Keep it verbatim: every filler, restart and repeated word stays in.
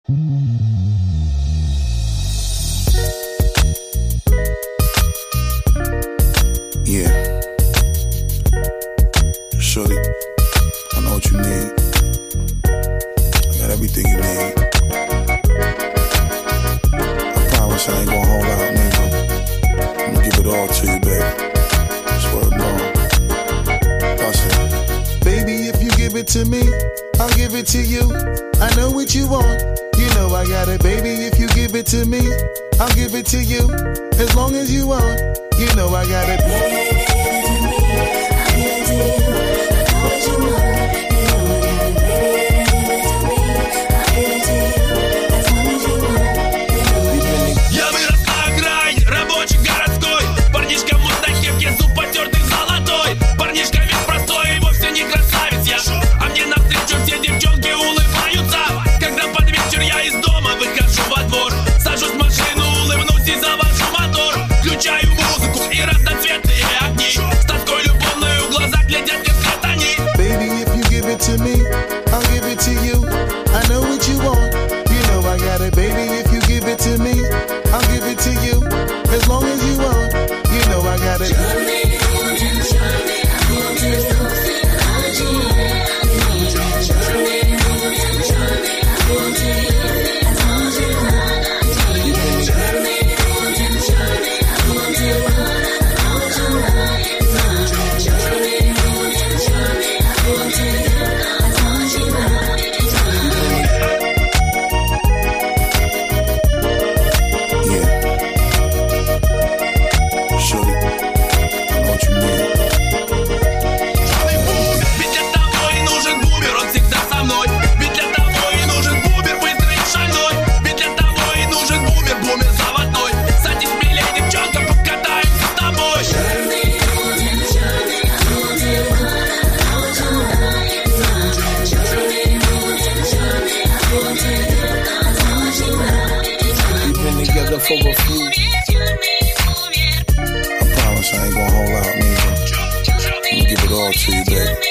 Yeah. Shorty, I know what you need. I got everything you need. I promise I ain't gonna hold out, nigga. I'm gonna give it all to you, baby. Swear to God. Listen. Baby, if you give it to me, I'll give it to you. I know what you want. You know I got it, baby. If you give it to me, I'll give it to you. As long as you want, you know I got it. Baby, give it to me, I'll give it to you. I know what you want. You know I got it, baby. Give it to me, I'll give it to you. As long as you want, you know I got it. Я вырос на окраине, рабочий городской. Парнишка в мустанге, зуб потертый золотой. Парнишка весь простой и вовсе не красавец я. А мне навстречу все девчонки улыбаются. Когда под вечер я из дома выхожу во двор, сажусь в машину, улыбнусь и завожу мотор. Включаю музыку и разноцветные огни. С тоской любовной в глазах глядят, как свет они. Baby, if you give it to me, I'll give it to you. I know what you want. You know I got it, baby. If you give it to me, I'll give it to you. As long as you want, you know I got it. Show me, show me, I want to know what you want. You know I got it. Show me, show me, I want to you. As long as you want, you know I got it. Show me, show me, I want to know what you want. You know I got it. Show me, show me, I want to you. As long as you want, you know I got it. Yeah. Shorty, I know what you need. Ведь для того и нужен бумер, он всегда со мной. Ведь для того и нужен бумер, быстрый и шальной. Ведь для того и нужен бумер, бумер заводной. Садись смелей, девчонка, покатаемся с тобой. Show me, show me, I want to know what you want. You know I got it. Show me, show me, I want to you. As long as you want, you know I got it. Been together for a few. I promise I ain't gonna hold out, nigga. I'm gonna give it all to you, baby.